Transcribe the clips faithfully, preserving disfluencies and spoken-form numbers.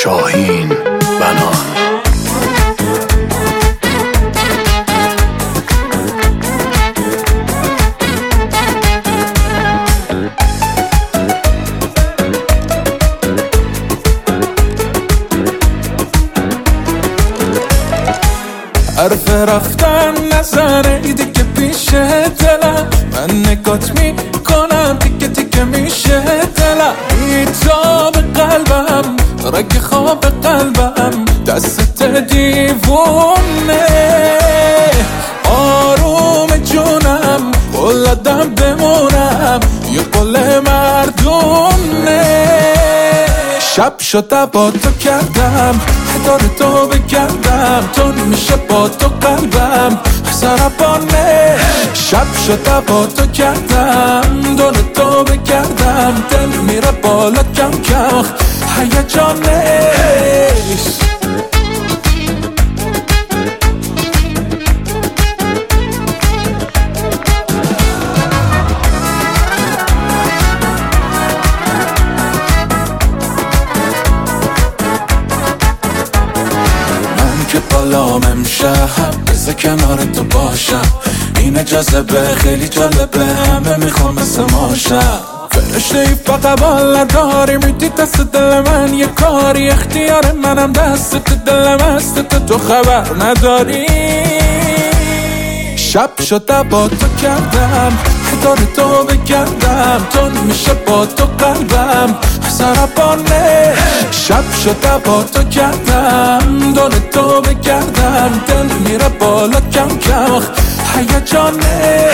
شاهین بنان. حرف رفتن نزنه دیگه پیش دلم، من نگات میکنم دیگه دیگه میشه دلم. بیتاب قلبم رگ خواب قلبم دست دیوونه، آروم جونم قلدم بمونم یه قل مردونه. شب شده با تو کردم دور تو بگردم، تو میشه با تو قلبم سرپانه. شب شده با تو کردم دور تو بگردم، دل میره بالا کم کم هیجانه. که بالام امشب بذار کنار تو باشم، این جذبه خیلی جالبه، همه میخوام مثل ماشم. فرشته ای فقط بال نداری، میدی دست دل من یه کاری، اختیار منم دست دلم است تو خبر نداری. شب شده با تو کردم دور تو بگردم، تو میشه با تو قلبم سرپانه. شب شده با تو کردم دور تو بگردم، دل میره بالا کم کم هیجانه.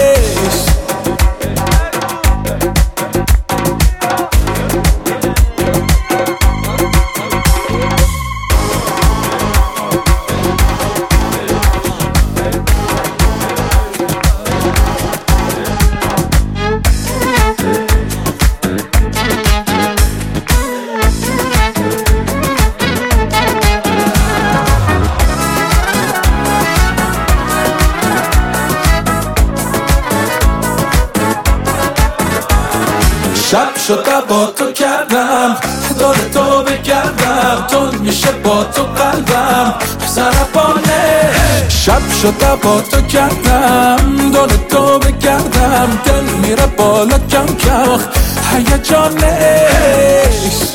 شب شده با تو کردم دور تو بگردم، تو میشه با تو قلبم سرپانه. شب شده با تو کردم دور تو بگردم، دل میره بالا کم کم هیجانه.